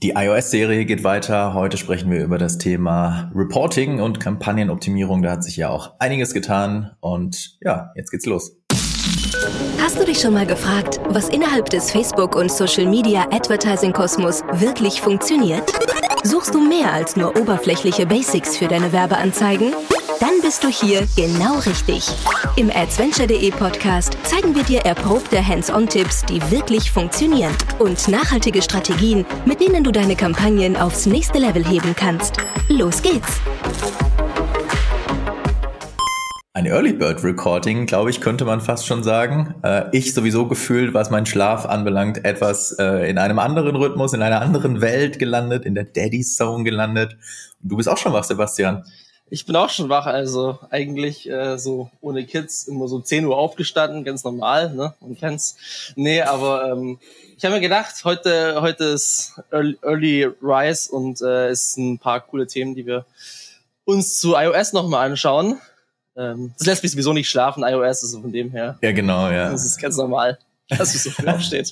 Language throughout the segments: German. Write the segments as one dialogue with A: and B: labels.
A: Die iOS-Serie geht weiter. Heute sprechen wir über das Thema Reporting und Kampagnenoptimierung. Da hat sich ja auch einiges getan. Und ja, jetzt geht's los.
B: Hast du dich schon mal gefragt, was innerhalb des Facebook- und Social-Media-Advertising-Kosmos wirklich funktioniert? Suchst du mehr als nur oberflächliche Basics für deine Werbeanzeigen? Dann bist du hier genau richtig. Im Adventure.de Podcast zeigen wir dir erprobte Hands-on-Tipps, die wirklich funktionieren und nachhaltige Strategien, mit denen du deine Kampagnen aufs nächste Level heben kannst. Los geht's!
A: Ein Early Bird Recording, glaube ich, könnte man fast schon sagen. Ich sowieso gefühlt, was meinen Schlaf anbelangt, etwas in einem anderen Rhythmus, in einer anderen Welt gelandet, in der Daddy Zone gelandet. Und du bist auch schon wach, Sebastian.
C: Ich bin auch schon wach, also eigentlich so ohne Kids immer so 10 Uhr aufgestanden, ganz normal, ne? Man kennt's. Nee, aber ich habe mir gedacht, heute ist Early Rise und es sind ein paar coole Themen, die wir uns zu iOS nochmal anschauen. Das lässt mich sowieso nicht schlafen, iOS, also von dem her.
A: Ja, genau, ja.
C: Das ist ganz normal, dass es so früh aufsteht.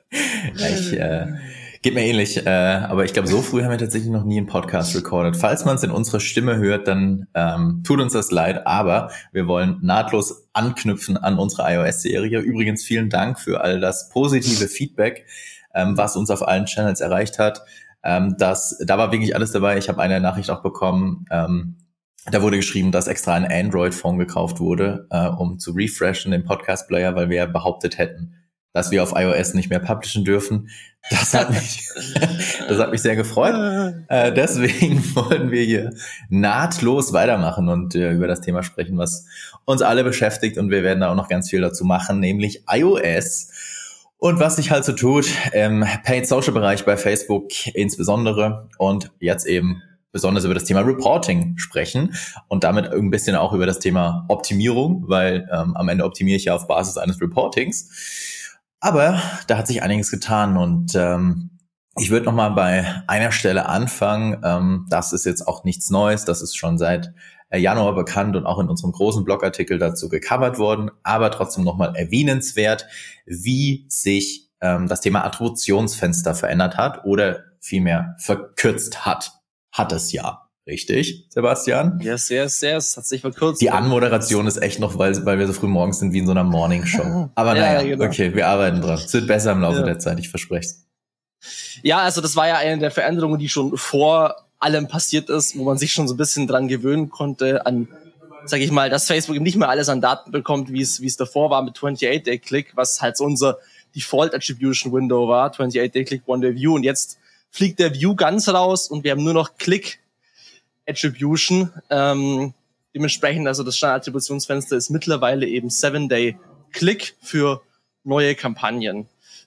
A: Geht mir ähnlich, aber ich glaube, so früh haben wir tatsächlich noch nie einen Podcast recorded. Falls man es in unserer Stimme hört, dann tut uns das leid, aber wir wollen nahtlos anknüpfen an unsere iOS-Serie. Übrigens vielen Dank für all das positive Feedback, was uns auf allen Channels erreicht hat. Da war wirklich alles dabei. Ich habe eine Nachricht auch bekommen, da wurde geschrieben, dass extra ein Android-Phone gekauft wurde, um zu refreshen den Podcast-Player, weil wir ja behauptet hätten, dass wir auf iOS nicht mehr publishen dürfen. Das hat mich sehr gefreut. Deswegen wollen wir hier nahtlos weitermachen und über das Thema sprechen, was uns alle beschäftigt. Und wir werden da auch noch ganz viel dazu machen, nämlich iOS. Und was sich halt so tut im Paid-Social-Bereich bei Facebook insbesondere und jetzt eben besonders über das Thema Reporting sprechen und damit ein bisschen auch über das Thema Optimierung, weil am Ende optimiere ich ja auf Basis eines Reportings. Aber da hat sich einiges getan und ich würde nochmal bei einer Stelle anfangen. Das ist jetzt auch nichts Neues, das ist schon seit Januar bekannt und auch in unserem großen Blogartikel dazu gecovert worden, aber trotzdem nochmal erwähnenswert, wie sich das Thema Attributionsfenster verändert hat oder vielmehr verkürzt hat. Hat es ja. Richtig, Sebastian?
C: Yes, hat sich verkürzt.
A: Die Anmoderation ist echt noch, weil wir so früh morgens sind wie in so einer Morningshow. Aber naja, genau. Okay, wir arbeiten dran. Es wird besser im Laufe der Zeit, ich verspreche es.
C: Ja, also das war ja eine der Veränderungen, die schon vor allem passiert ist, wo man sich schon so ein bisschen dran gewöhnen konnte an, sag ich mal, dass Facebook eben nicht mehr alles an Daten bekommt, wie es davor war mit 28-Day-Click, was halt so unser Default-Attribution-Window war, 28-Day-Click, One-Day-View, und jetzt fliegt der View ganz raus und wir haben nur noch Click-Attribution. Dementsprechend, also das Standard-Attributionsfenster ist mittlerweile eben 7-Day-Click für neue Kampagnen.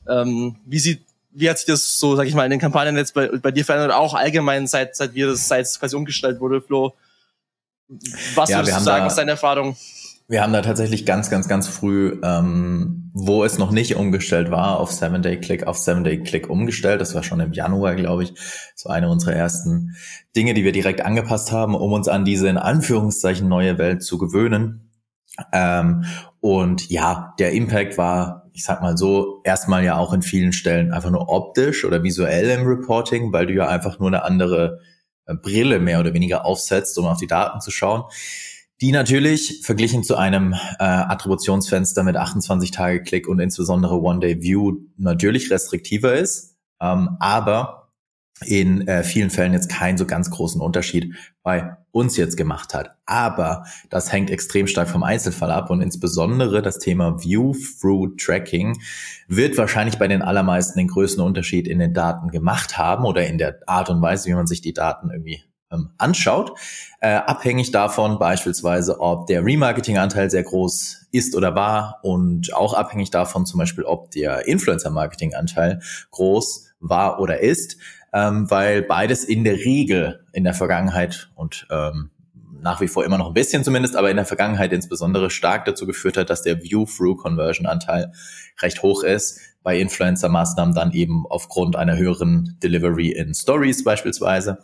C: Wie hat sich das so, sag ich mal, in den Kampagnen jetzt bei dir verändert, auch allgemein seit es quasi umgestellt wurde, Flo? Was würdest du sagen, was ist deine Erfahrung?
A: Wir haben da tatsächlich ganz früh, wo es noch nicht umgestellt war, auf 7-Day-Click umgestellt. Das war schon im Januar, glaube ich. Das war eine unserer ersten Dinge, die wir direkt angepasst haben, um uns an diese in Anführungszeichen neue Welt zu gewöhnen. Und ja, der Impact war, ich sag mal so, erstmal ja auch in vielen Stellen einfach nur optisch oder visuell im Reporting, weil du ja einfach nur eine andere Brille mehr oder weniger aufsetzt, um auf die Daten zu schauen. Die natürlich verglichen zu einem Attributionsfenster mit 28-Tage-Click und insbesondere One-Day-View natürlich restriktiver ist, aber in vielen Fällen jetzt keinen so ganz großen Unterschied bei uns jetzt gemacht hat. Aber das hängt extrem stark vom Einzelfall ab und insbesondere das Thema View-Through-Tracking wird wahrscheinlich bei den allermeisten den größten Unterschied in den Daten gemacht haben oder in der Art und Weise, wie man sich die Daten irgendwie anschaut, abhängig davon beispielsweise, ob der Remarketing-Anteil sehr groß ist oder war und auch abhängig davon zum Beispiel, ob der Influencer-Marketing-Anteil groß war oder ist, weil beides in der Regel in der Vergangenheit und nach wie vor immer noch ein bisschen zumindest, aber in der Vergangenheit insbesondere stark dazu geführt hat, dass der View-Through-Conversion-Anteil recht hoch ist. Bei Influencer-Maßnahmen dann eben aufgrund einer höheren Delivery in Stories beispielsweise.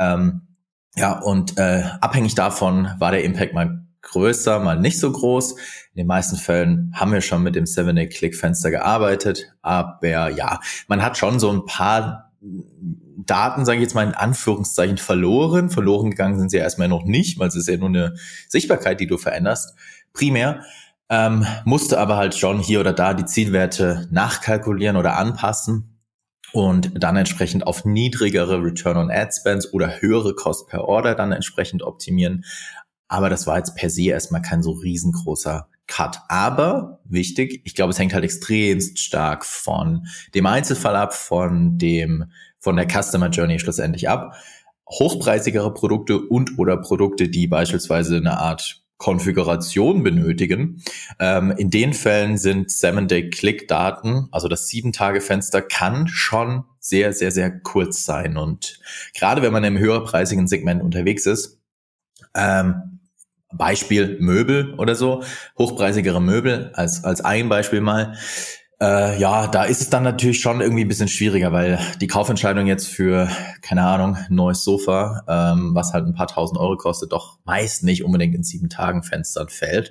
A: Abhängig davon war der Impact mal größer, mal nicht so groß. In den meisten Fällen haben wir schon mit dem 7-Day-Click-Fenster gearbeitet, aber ja, man hat schon so ein Daten, sage ich jetzt mal in Anführungszeichen, verloren. Verloren gegangen sind sie ja erstmal noch nicht, weil es ist ja nur eine Sichtbarkeit, die du veränderst, primär. Musste aber halt schon hier oder da die Zielwerte nachkalkulieren oder anpassen und dann entsprechend auf niedrigere Return on Ad Spends oder höhere Cost per Order dann entsprechend optimieren. Aber das war jetzt per se erstmal kein so riesengroßer Cut. Aber wichtig, ich glaube, es hängt halt extremst stark von dem Einzelfall ab, von der Customer Journey schlussendlich ab. Hochpreisigere Produkte oder Produkte, die beispielsweise eine Art Konfiguration benötigen. In den Fällen sind 7-Day-Click-Daten, also das 7-Tage-Fenster kann schon sehr, sehr, sehr kurz sein. Und gerade wenn man im höherpreisigen Segment unterwegs ist, Beispiel Möbel oder so, hochpreisigere Möbel als ein Beispiel mal. Da ist es dann natürlich schon irgendwie ein bisschen schwieriger, weil die Kaufentscheidung jetzt für, keine Ahnung, ein neues Sofa, was halt ein paar tausend Euro kostet, doch meist nicht unbedingt in 7-Tagen-Fenstern fällt.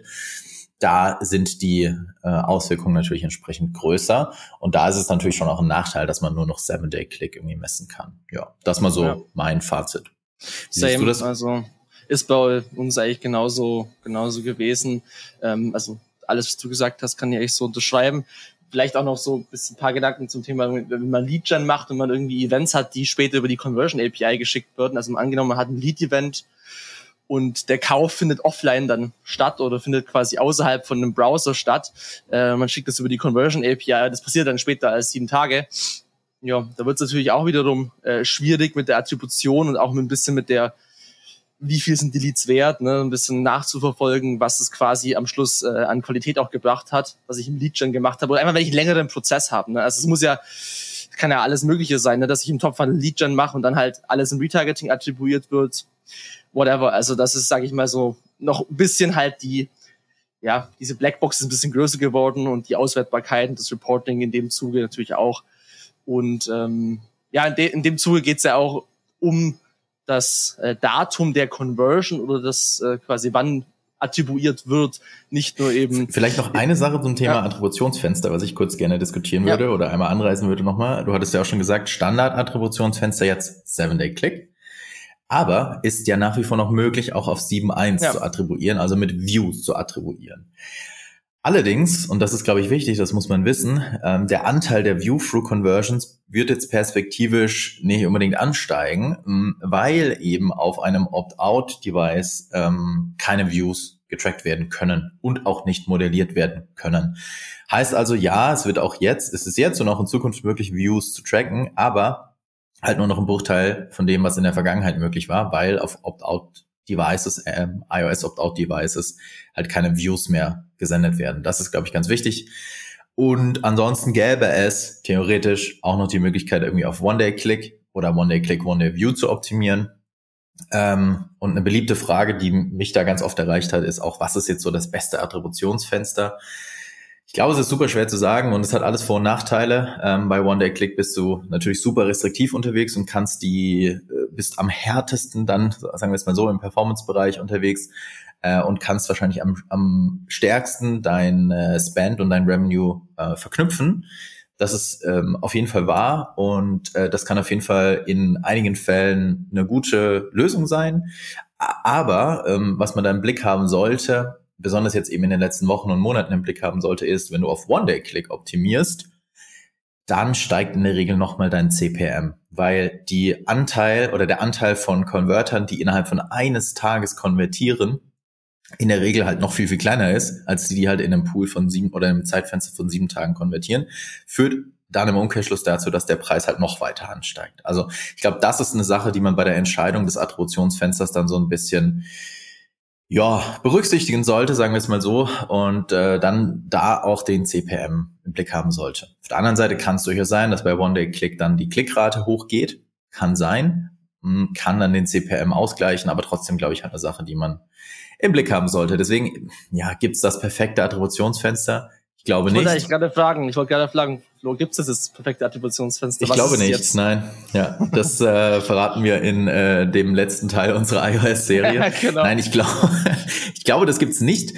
A: Da sind die Auswirkungen natürlich entsprechend größer. Und da ist es natürlich schon auch ein Nachteil, dass man nur noch 7-Day-Click irgendwie messen kann. Ja, das mal so mein Fazit.
C: Siehst du das? Also ist bei uns eigentlich genauso gewesen. Also alles, was du gesagt hast, kann ich eigentlich so unterschreiben. Vielleicht auch noch so ein paar Gedanken zum Thema, wenn man Lead-Gen macht und man irgendwie Events hat, die später über die Conversion API geschickt werden. Also angenommen, man hat ein Lead-Event und der Kauf findet offline dann statt oder findet quasi außerhalb von einem Browser statt. Man schickt das über die Conversion API, das passiert dann später als 7 Tage. Ja, da wird es natürlich auch wiederum schwierig mit der Attribution und auch ein bisschen mit der, wie viel sind die Leads wert, ne, ein bisschen nachzuverfolgen, was es quasi am Schluss an Qualität auch gebracht hat, was ich im Lead-Gen gemacht habe. Oder einfach, wenn ich einen längeren Prozess habe. Ne? Also es kann ja alles Mögliche sein, ne, dass ich im Top-Funnel Lead-Gen mache und dann halt alles im Retargeting attribuiert wird. Whatever. Also das ist, sage ich mal so, noch ein bisschen halt diese Blackbox ist ein bisschen größer geworden und die Auswertbarkeit und das Reporting in dem Zuge natürlich auch. Und in dem Zuge geht's ja auch um das Datum der Conversion oder das quasi wann attribuiert wird, nicht nur eben...
A: Vielleicht noch eine Sache zum Thema Attributionsfenster, was ich kurz gerne diskutieren würde oder einmal anreißen würde nochmal. Du hattest ja auch schon gesagt, Standard-Attributionsfenster jetzt 7-Day-Click, aber ist ja nach wie vor noch möglich, auch auf 7.1 zu attribuieren, also mit Views zu attribuieren. Allerdings, und das ist, glaube ich, wichtig, das muss man wissen, der Anteil der View-Through-Conversions wird jetzt perspektivisch nicht unbedingt ansteigen, weil eben auf einem Opt-out-Device keine Views getrackt werden können und auch nicht modelliert werden können. Heißt also, ja, es ist jetzt und auch in Zukunft möglich, Views zu tracken, aber halt nur noch ein Bruchteil von dem, was in der Vergangenheit möglich war, weil auf Opt-out-Devices, iOS Opt-out-Devices halt keine Views mehr gesendet werden. Das ist, glaube ich, ganz wichtig. Und ansonsten gäbe es theoretisch auch noch die Möglichkeit, irgendwie auf One-Day-Click oder One-Day-Click, One-Day-View zu optimieren. Und eine beliebte Frage, die mich da ganz oft erreicht hat, ist auch, was ist jetzt so das beste Attributionsfenster? Ich glaube, es ist super schwer zu sagen und es hat alles Vor- und Nachteile. Bei One-Day-Click bist du natürlich super restriktiv unterwegs und bist am härtesten dann, sagen wir es mal so, im Performance-Bereich unterwegs und kannst wahrscheinlich am stärksten dein Spend und dein Revenue verknüpfen. Das ist auf jeden Fall wahr und das kann auf jeden Fall in einigen Fällen eine gute Lösung sein. Aber was man da im Blick haben sollte, besonders jetzt eben in den letzten Wochen und Monaten im Blick haben sollte, ist, wenn du auf One-Day-Click optimierst, dann steigt in der Regel nochmal dein CPM, weil der Anteil von Convertern, die innerhalb von eines Tages konvertieren, in der Regel halt noch viel, viel kleiner ist, als die halt in einem Pool von 7 oder einem Zeitfenster von 7 Tagen konvertieren, führt dann im Umkehrschluss dazu, dass der Preis halt noch weiter ansteigt. Also ich glaube, das ist eine Sache, die man bei der Entscheidung des Attributionsfensters dann so ein bisschen berücksichtigen sollte, sagen wir es mal so, und dann da auch den CPM im Blick haben sollte. Auf der anderen Seite kann es durchaus sein, dass bei One-Day-Click dann die Klickrate hochgeht. Kann sein, kann dann den CPM ausgleichen, aber trotzdem, glaube ich, eine Sache, die man im Blick haben sollte. Deswegen, gibt's das perfekte Attributionsfenster? Ich glaube nicht.
C: Ich wollte gerade fragen, Flo, gibt's das perfekte Attributionsfenster?
A: Ich glaube nicht, jetzt? Nein. Ja, das verraten wir in dem letzten Teil unserer iOS-Serie. Genau. Nein, ich glaube, das gibt's nicht.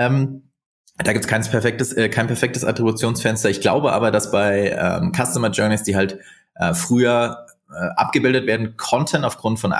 A: Da gibt's kein perfektes Attributionsfenster. Ich glaube aber, dass bei Customer Journeys, die halt früher abgebildet werden konnten aufgrund von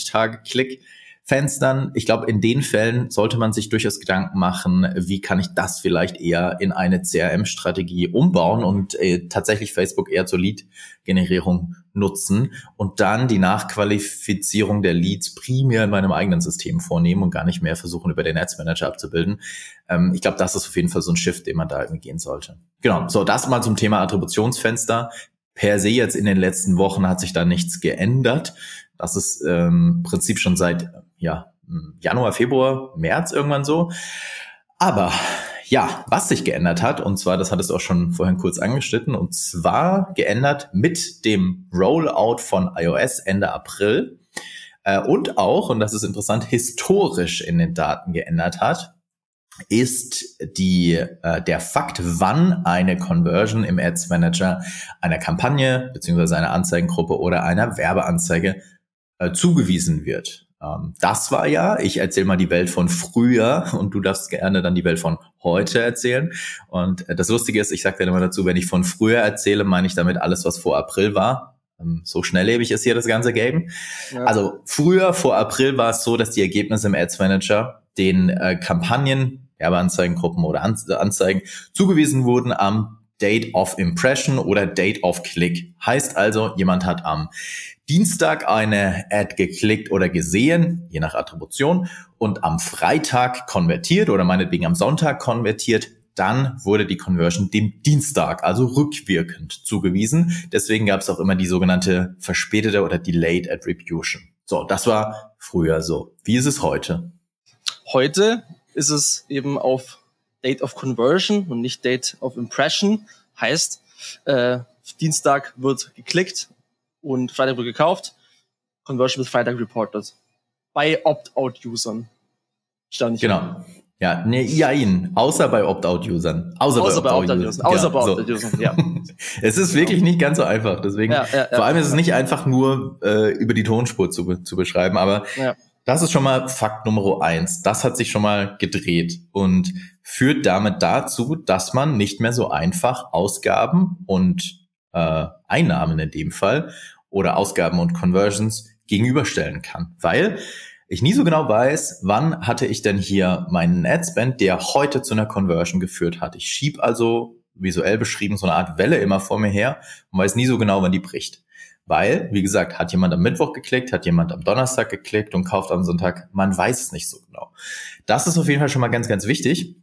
A: 28-Tage-Klick-Fenstern. Ich glaube, in den Fällen sollte man sich durchaus Gedanken machen, wie kann ich das vielleicht eher in eine CRM-Strategie umbauen und tatsächlich Facebook eher zur Lead-Generierung nutzen und dann die Nachqualifizierung der Leads primär in meinem eigenen System vornehmen und gar nicht mehr versuchen, über den Ads Manager abzubilden. Ich glaube, das ist auf jeden Fall so ein Shift, den man da irgendwie gehen sollte. Genau, so das mal zum Thema Attributionsfenster. Per se jetzt in den letzten Wochen hat sich da nichts geändert. Das ist im Prinzip schon seit Januar, Februar, März irgendwann so. Aber ja, was sich geändert hat, und zwar, das hattest du auch schon vorhin kurz angeschnitten, und zwar geändert mit dem Rollout von iOS Ende April und auch, und das ist interessant, historisch in den Daten geändert hat, ist der Fakt, wann eine Conversion im Ads Manager einer Kampagne beziehungsweise einer Anzeigengruppe oder einer Werbeanzeige zugewiesen wird. Das war ja, ich erzähle mal die Welt von früher und du darfst gerne dann die Welt von heute erzählen. Und das Lustige ist, ich sage dann immer dazu, wenn ich von früher erzähle, meine ich damit alles, was vor April war. So schnelllebig ist hier das ganze Game. Ja. Also früher, vor April, war es so, dass die Ergebnisse im Ads Manager den Kampagnen, Werbeanzeigengruppen oder Anzeigen zugewiesen wurden am Date of Impression oder Date of Click. Heißt also, jemand hat am Dienstag eine Ad geklickt oder gesehen, je nach Attribution, und am Freitag konvertiert oder meinetwegen am Sonntag konvertiert. Dann wurde die Conversion dem Dienstag, also rückwirkend, zugewiesen. Deswegen gab es auch immer die sogenannte verspätete oder Delayed Attribution. So, das war früher so. Wie ist es heute?
C: Heute ist es eben auf Date of Conversion und nicht Date of Impression. Heißt, Dienstag wird geklickt und Freitag wird gekauft. Conversion wird Freitag reported. Bei Opt-out-Usern.
A: Genau. Ja, außer bei Opt-out-Usern. Außer bei Opt-out-Usern, ja. Es ist wirklich nicht ganz so einfach. Deswegen, vor allem ist es nicht einfach nur über die Tonspur zu beschreiben, aber das ist schon mal Fakt Nummer 1. Das hat sich schon mal gedreht und führt damit dazu, dass man nicht mehr so einfach Ausgaben und Einnahmen in dem Fall oder Ausgaben und Conversions gegenüberstellen kann. Weil ich nie so genau weiß, wann hatte ich denn hier meinen Adspend, der heute zu einer Conversion geführt hat. Ich schieb also, visuell beschrieben, so eine Art Welle immer vor mir her und weiß nie so genau, wann die bricht. Weil, wie gesagt, hat jemand am Mittwoch geklickt, hat jemand am Donnerstag geklickt und kauft am Sonntag. Man weiß es nicht so genau. Das ist auf jeden Fall schon mal ganz, ganz wichtig.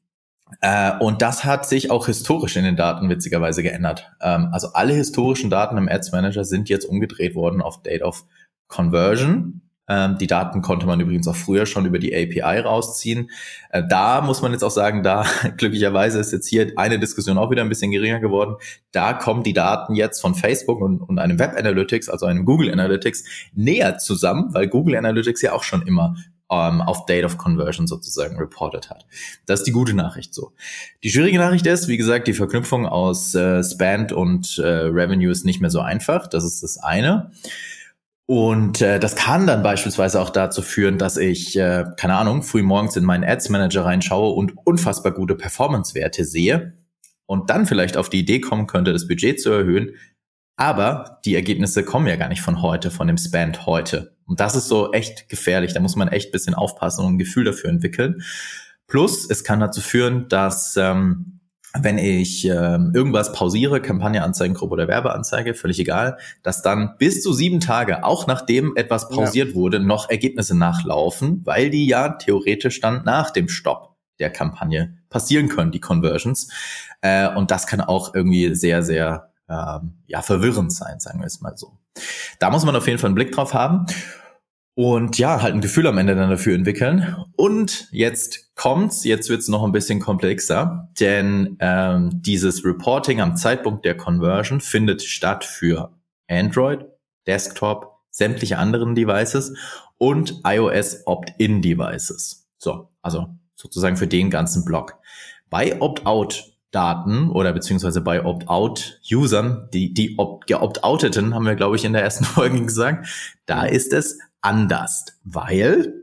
A: Und das hat sich auch historisch in den Daten witzigerweise geändert. Also alle historischen Daten im Ads Manager sind jetzt umgedreht worden auf Date of Conversion. Die Daten konnte man übrigens auch früher schon über die API rausziehen. Da muss man jetzt auch sagen, da glücklicherweise ist jetzt hier eine Diskussion auch wieder ein bisschen geringer geworden. Da kommen die Daten jetzt von Facebook und einem Web Analytics, also einem Google Analytics, näher zusammen, weil Google Analytics ja auch schon immer auf Date of Conversion sozusagen reported hat. Das ist die gute Nachricht so. Die schwierige Nachricht ist, wie gesagt, die Verknüpfung aus Spend und Revenue ist nicht mehr so einfach. Das ist das eine. Und das kann dann beispielsweise auch dazu führen, dass ich, früh morgens in meinen Ads Manager reinschaue und unfassbar gute Performance-Werte sehe und dann vielleicht auf die Idee kommen könnte, das Budget zu erhöhen. Aber die Ergebnisse kommen ja gar nicht von heute, von dem Spend heute. Und das ist so echt gefährlich. Da muss man echt ein bisschen aufpassen und ein Gefühl dafür entwickeln. Plus, es kann dazu führen, dass wenn ich irgendwas pausiere, Kampagne, Anzeigengruppe oder Werbeanzeige, völlig egal, dass dann bis zu 7 Tage, auch nachdem etwas pausiert wurde, noch Ergebnisse nachlaufen, weil die ja theoretisch dann nach dem Stopp der Kampagne passieren können, die Conversions. Und das kann auch irgendwie sehr, sehr verwirrend sein, sagen wir es mal so. Da muss man auf jeden Fall einen Blick drauf haben. Und ja, halt ein Gefühl am Ende dann dafür entwickeln. Und jetzt wird's noch ein bisschen komplexer, denn dieses Reporting am Zeitpunkt der Conversion findet statt für Android, Desktop, sämtliche anderen Devices und iOS Opt-in-Devices. So, also sozusagen für den ganzen Block. Bei Opt-out-Daten oder beziehungsweise bei Opt-out-Usern, die geopt-outeten, haben wir, glaube ich, in der ersten Folge gesagt, da ist es anders, weil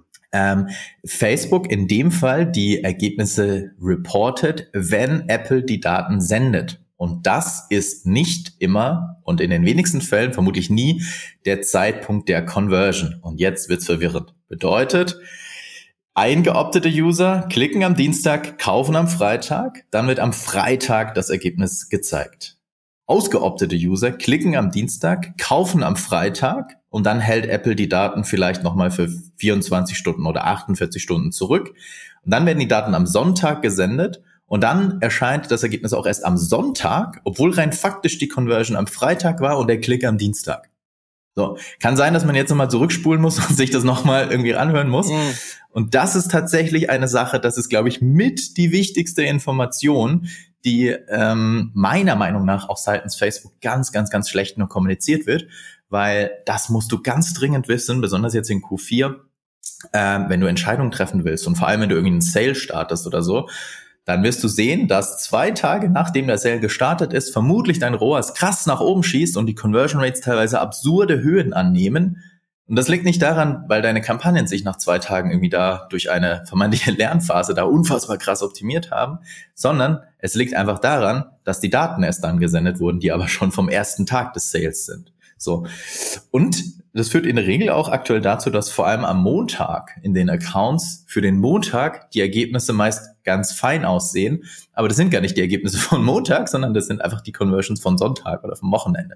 A: Facebook in dem Fall die Ergebnisse reportet, wenn Apple die Daten sendet. Und das ist nicht immer und in den wenigsten Fällen vermutlich nie der Zeitpunkt der Conversion. Und jetzt wird's verwirrend. Bedeutet, eingeoptete User klicken am Dienstag, kaufen am Freitag, dann wird am Freitag das Ergebnis gezeigt. Ausgeoptete User klicken am Dienstag, kaufen am Freitag und dann hält Apple die Daten vielleicht nochmal für 24 Stunden oder 48 Stunden zurück. Und dann werden die Daten am Sonntag gesendet und dann erscheint das Ergebnis auch erst am Sonntag, obwohl rein faktisch die Conversion am Freitag war und der Klick am Dienstag. So, kann sein, dass man jetzt nochmal zurückspulen muss und sich das nochmal irgendwie anhören muss. Und das ist tatsächlich eine Sache, das ist, glaube ich, mit die wichtigste Information, die meiner Meinung nach auch seitens Facebook ganz, ganz, ganz schlecht nur kommuniziert wird, weil das musst du ganz dringend wissen, besonders jetzt in Q4, wenn du Entscheidungen treffen willst und vor allem, wenn du irgendwie einen Sale startest oder so, dann wirst du sehen, dass 2 Tage nachdem der Sale gestartet ist, vermutlich dein ROAS krass nach oben schießt und die Conversion Rates teilweise absurde Höhen annehmen. Und das liegt nicht daran, weil deine Kampagnen sich nach 2 Tagen irgendwie da durch eine vermeintliche Lernphase da unfassbar krass optimiert haben, sondern es liegt einfach daran, dass die Daten erst dann gesendet wurden, die aber schon vom ersten Tag des Sales sind. So. Und das führt in der Regel auch aktuell dazu, dass vor allem am Montag in den Accounts für den Montag die Ergebnisse meist ganz fein aussehen. Aber das sind gar nicht die Ergebnisse von Montag, sondern das sind einfach die Conversions von Sonntag oder vom Wochenende.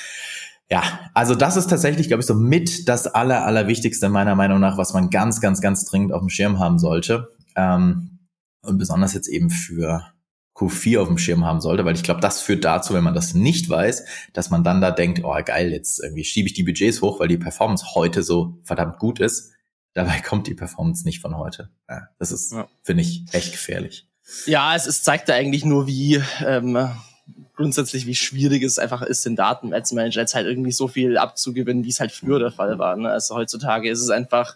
A: Ja, also das ist tatsächlich, glaube ich, so mit das Allerwichtigste meiner Meinung nach, was man ganz, ganz, ganz dringend auf dem Schirm haben sollte. Und besonders jetzt eben für Q4 auf dem Schirm haben sollte, weil ich glaube, das führt dazu, wenn man das nicht weiß, dass man dann da denkt, oh geil, jetzt irgendwie schiebe ich die Budgets hoch, weil die Performance heute so verdammt gut ist. Dabei kommt die Performance nicht von heute. Ja, das ist, finde ich, echt gefährlich.
C: Ja, es zeigt da eigentlich nur, wie grundsätzlich, wie schwierig es einfach ist, den Daten im Ads Manager jetzt halt irgendwie so viel abzugewinnen, wie es halt früher der Fall war. Ne? Also heutzutage ist es einfach,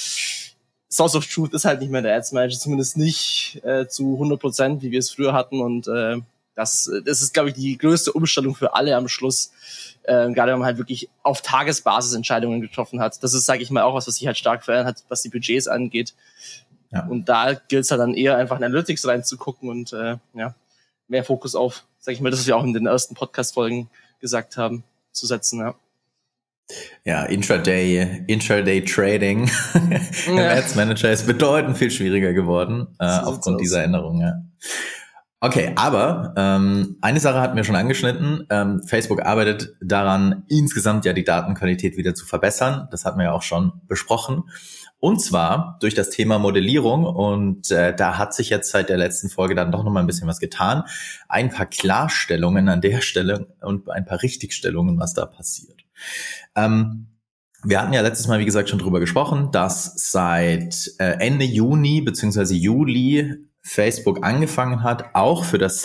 C: Source of Truth ist halt nicht mehr der Ads Manager, zumindest nicht zu 100%, wie wir es früher hatten. Und das ist, glaube ich, die größte Umstellung für alle am Schluss. Gerade wenn man halt wirklich auf Tagesbasis Entscheidungen getroffen hat. Das ist, sage ich mal, auch was sich halt stark verändert hat, was die Budgets angeht. Ja. Und da gilt es halt dann eher einfach in Analytics reinzugucken und mehr Fokus auf, sage ich mal, das, was wir auch in den ersten Podcast-Folgen gesagt haben, zu setzen. Ja.
A: Ja, Intraday Trading im Ads Manager ist bedeutend viel schwieriger geworden aufgrund dieser Änderungen. Ja. Okay, aber eine Sache hatten wir schon angeschnitten. Facebook arbeitet daran, insgesamt ja die Datenqualität wieder zu verbessern. Das hatten wir ja auch schon besprochen. Und zwar durch das Thema Modellierung. Und da hat sich jetzt seit der letzten Folge dann doch nochmal ein bisschen was getan. Ein paar Klarstellungen an der Stelle und ein paar Richtigstellungen, was da passiert. Wir hatten ja letztes Mal, wie gesagt, schon drüber gesprochen, dass seit Ende Juni bzw. Juli Facebook angefangen hat, auch für das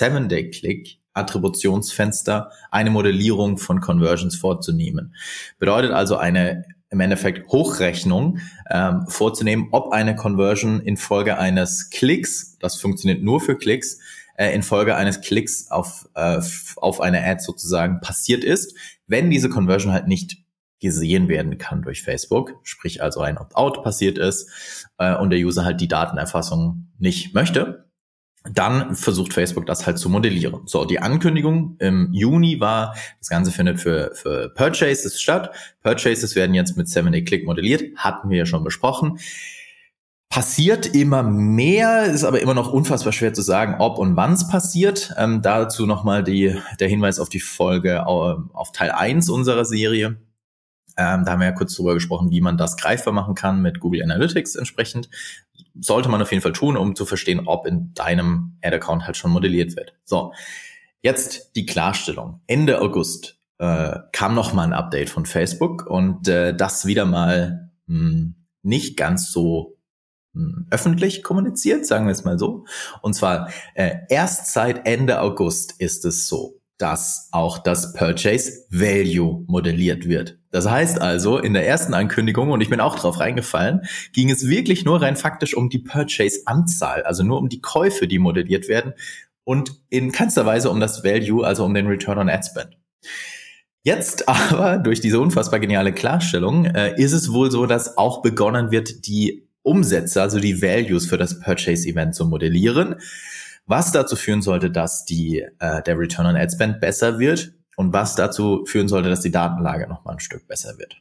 A: 7-Day-Click-Attributionsfenster eine Modellierung von Conversions vorzunehmen. Bedeutet also eine im Endeffekt Hochrechnung vorzunehmen, ob eine Conversion infolge eines Klicks, das funktioniert nur für Klicks, infolge eines Klicks auf eine Ad sozusagen passiert ist, wenn diese Conversion halt nicht gesehen werden kann durch Facebook, sprich also ein Opt-out passiert ist und der User halt die Datenerfassung nicht möchte, dann versucht Facebook das halt zu modellieren. So, die Ankündigung im Juni war, das Ganze findet für Purchases statt. Purchases werden jetzt mit 7-Day-Click modelliert, hatten wir ja schon besprochen. Passiert immer mehr, ist aber immer noch unfassbar schwer zu sagen, ob und wann es passiert. Dazu nochmal der Hinweis auf die Folge auf Teil 1 unserer Serie. Da haben wir ja kurz drüber gesprochen, wie man das greifbar machen kann mit Google Analytics entsprechend. Sollte man auf jeden Fall tun, um zu verstehen, ob in deinem Ad-Account halt schon modelliert wird. So, jetzt die Klarstellung. Ende August kam nochmal ein Update von Facebook und das wieder mal nicht ganz so öffentlich kommuniziert, sagen wir es mal so. Und zwar erst seit Ende August ist es so, dass auch das Purchase Value modelliert wird. Das heißt also, in der ersten Ankündigung, und ich bin auch drauf reingefallen, ging es wirklich nur rein faktisch um die Purchase-Anzahl, also nur um die Käufe, die modelliert werden und in keinster Weise um das Value, also um den Return on Ad Spend. Jetzt aber, durch diese unfassbar geniale Klarstellung, ist es wohl so, dass auch begonnen wird, die Umsätze, also die Values für das Purchase-Event zu modellieren. was dazu führen sollte, dass der Return on Ad Spend besser wird und was dazu führen sollte, dass die Datenlage nochmal ein Stück besser wird.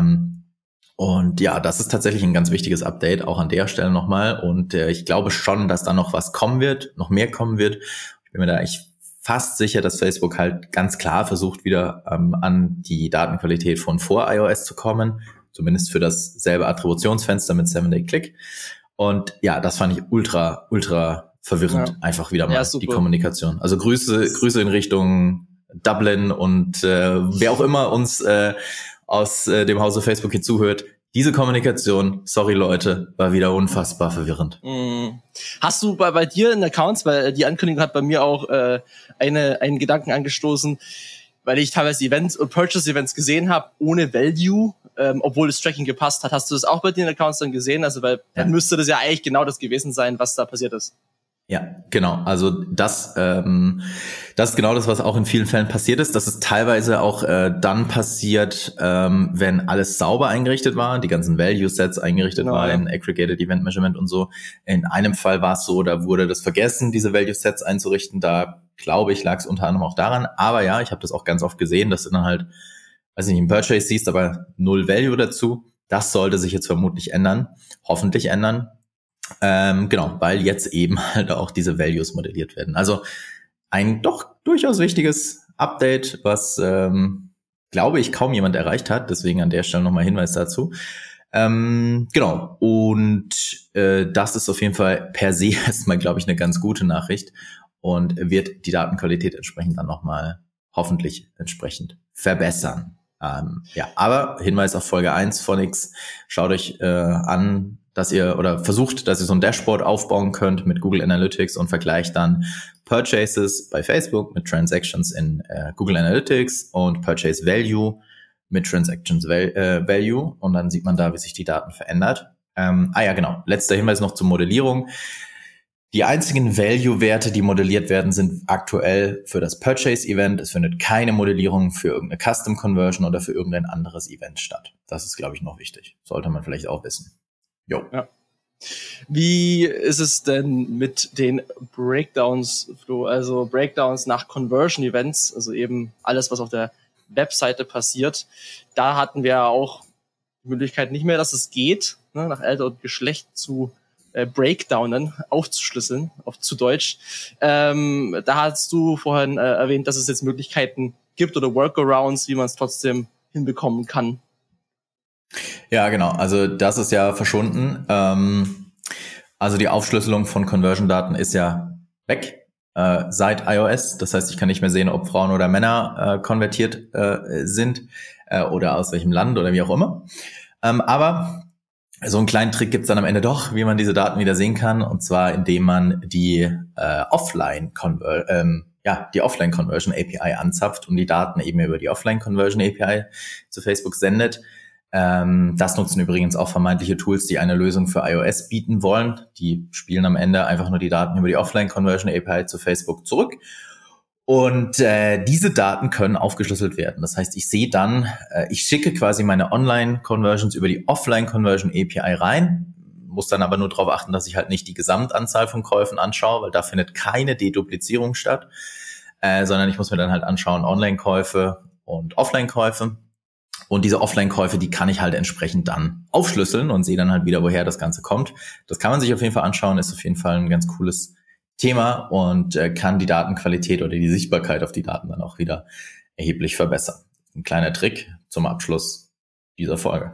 A: Und ja, das ist tatsächlich ein ganz wichtiges Update, auch an der Stelle nochmal. Und ich glaube schon, dass da noch was kommen wird, noch mehr kommen wird. Ich bin mir da echt fast sicher, dass Facebook halt ganz klar versucht, wieder an die Datenqualität von vor iOS zu kommen. Zumindest für dasselbe Attributionsfenster mit 7-Day-Click. Und ja, das fand ich ultra, ultra verwirrend. Einfach wieder mal die Kommunikation. Also Grüße in Richtung Dublin und wer auch immer uns aus dem Hause Facebook hier zuhört. Diese Kommunikation, sorry Leute, war wieder unfassbar verwirrend.
C: Hast du bei dir in Accounts, weil die Ankündigung hat bei mir auch einen Gedanken angestoßen, weil ich teilweise Events und Purchase-Events gesehen habe, ohne Value, obwohl das Tracking gepasst hat. Hast du das auch bei dir in Accounts dann gesehen? Also weil dann müsste das ja eigentlich genau das gewesen sein, was da passiert ist.
A: Ja, genau. Also das ist genau das, was auch in vielen Fällen passiert ist. Das ist teilweise auch dann passiert, wenn alles sauber eingerichtet war, die ganzen Value-Sets eingerichtet waren, Aggregated Event Measurement und so. In einem Fall war es so, da wurde das vergessen, diese Value-Sets einzurichten. Da, glaube ich, lag es unter anderem auch daran. Aber ja, ich habe das auch ganz oft gesehen, dass du dann halt, weiß ich nicht, im Purchase siehst, aber 0 Value dazu. Das sollte sich jetzt vermutlich ändern, hoffentlich ändern. Genau, weil jetzt eben halt auch diese Values modelliert werden. Also ein doch durchaus wichtiges Update, was, glaube ich, kaum jemand erreicht hat. Deswegen an der Stelle nochmal Hinweis dazu. Genau, und das ist auf jeden Fall per se erstmal, glaube ich, eine ganz gute Nachricht und wird die Datenqualität entsprechend dann nochmal hoffentlich entsprechend verbessern. Ja, aber Hinweis auf Folge 1 von X, schaut euch an, dass ihr oder versucht, dass ihr so ein Dashboard aufbauen könnt mit Google Analytics und vergleicht dann Purchases bei Facebook mit Transactions in Google Analytics und Purchase Value mit Transactions Value und dann sieht man da, wie sich die Daten verändert. Ja, genau. Letzter Hinweis noch zur Modellierung. Die einzigen Value-Werte, die modelliert werden, sind aktuell für das Purchase-Event. Es findet keine Modellierung für irgendeine Custom-Conversion oder für irgendein anderes Event statt. Das ist, glaube ich, noch wichtig. Sollte man vielleicht auch wissen. Jo.
C: Ja. Wie ist es denn mit den Breakdowns, Flo? Also Breakdowns nach Conversion-Events, also eben alles, was auf der Webseite passiert. Da hatten wir ja auch die Möglichkeit nicht mehr, dass es geht, ne, nach Alter und Geschlecht zu Breakdownen, aufzuschlüsseln, zu Deutsch. Da hast du vorhin erwähnt, dass es jetzt Möglichkeiten gibt oder Workarounds, wie man es trotzdem hinbekommen kann.
A: Ja, genau. Also das ist ja verschwunden. Also die Aufschlüsselung von Conversion-Daten ist ja weg seit iOS. Das heißt, ich kann nicht mehr sehen, ob Frauen oder Männer konvertiert sind oder aus welchem Land oder wie auch immer. Aber so einen kleinen Trick gibt's dann am Ende doch, wie man diese Daten wieder sehen kann. Und zwar, indem man die Offline-Conversion API anzapft und die Daten eben über die Offline-Conversion API zu Facebook sendet. Das nutzen übrigens auch vermeintliche Tools, die eine Lösung für iOS bieten wollen. Die spielen am Ende einfach nur die Daten über die Offline-Conversion API zu Facebook zurück. Und diese Daten können aufgeschlüsselt werden. Das heißt, ich sehe dann, ich schicke quasi meine Online-Conversions über die Offline-Conversion API rein, muss dann aber nur darauf achten, dass ich halt nicht die Gesamtanzahl von Käufen anschaue, weil da findet keine Deduplizierung statt, sondern ich muss mir dann halt anschauen Online-Käufe und Offline-Käufe. Und diese Offline-Käufe, die kann ich halt entsprechend dann aufschlüsseln und sehe dann halt wieder, woher das Ganze kommt. Das kann man sich auf jeden Fall anschauen, ist auf jeden Fall ein ganz cooles Thema und kann die Datenqualität oder die Sichtbarkeit auf die Daten dann auch wieder erheblich verbessern. Ein kleiner Trick zum Abschluss dieser Folge.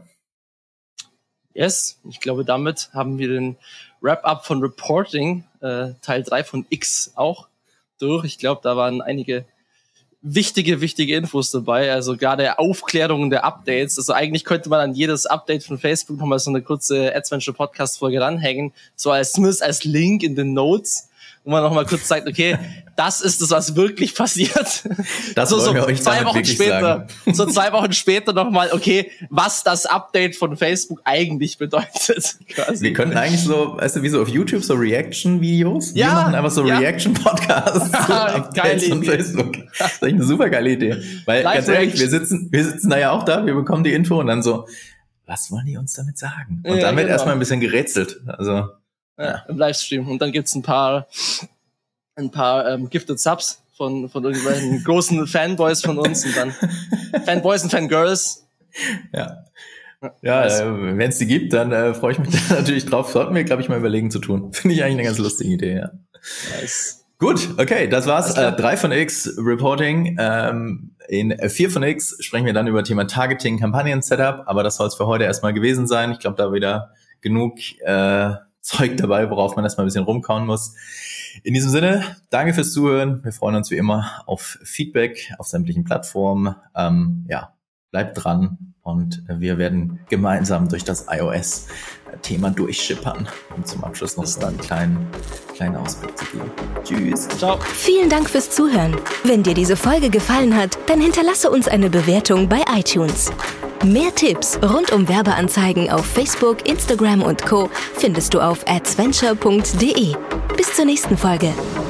C: Yes, ich glaube, damit haben wir den Wrap-up von Reporting, Teil 3 von X auch durch. Ich glaube, da waren einige wichtige Infos dabei, also gerade Aufklärung der Updates. Also eigentlich könnte man an jedes Update von Facebook nochmal so eine kurze Adventure-Podcast-Folge ranhängen, so zumindest als Link in den Notes, wo man nochmal kurz sagt, okay, das ist es, was wirklich passiert.
A: Das wollen wir euch damit wirklich sagen.
C: So 2 Wochen später nochmal, okay, was das Update von Facebook eigentlich bedeutet. Quasi.
A: Wir könnten eigentlich so, weißt du, wie so auf YouTube so Reaction-Videos.
C: Ja,
A: wir machen einfach so Reaction-Podcasts zu Updates von Facebook. Das ist eigentlich eine super geile Idee. Weil, ganz ehrlich, wir sitzen da ja auch da, wir bekommen die Info und dann so, was wollen die uns damit sagen? Und dann wird erstmal ein bisschen gerätselt. Also
C: ja, im Livestream. Und dann gibt's ein paar ein paar Gifted Subs von irgendwelchen großen Fanboys von uns und dann Fanboys und Fangirls.
A: Ja, wenn es die gibt, dann freue ich mich da natürlich drauf. Sollten wir, glaube ich, mal überlegen zu tun. Finde ich eigentlich eine ganz lustige Idee, ja.
C: Nice.
A: Gut, okay, das war's. 3 von X Reporting. In 4 von X sprechen wir dann über Thema Targeting, Kampagnen-Setup, aber das soll es für heute erstmal gewesen sein. Ich glaube, da wieder genug Zeug dabei, worauf man erstmal ein bisschen rumkauen muss. In diesem Sinne, danke fürs Zuhören. Wir freuen uns wie immer auf Feedback auf sämtlichen Plattformen. Bleibt dran und wir werden gemeinsam durch das iOS-Thema durchschippern, um zum Abschluss noch einen kleinen Ausblick zu geben. Tschüss.
C: Ciao.
B: Vielen Dank fürs Zuhören. Wenn dir diese Folge gefallen hat, dann hinterlasse uns eine Bewertung bei iTunes. Mehr Tipps rund um Werbeanzeigen auf Facebook, Instagram und Co. findest du auf adsventure.de. Bis zur nächsten Folge.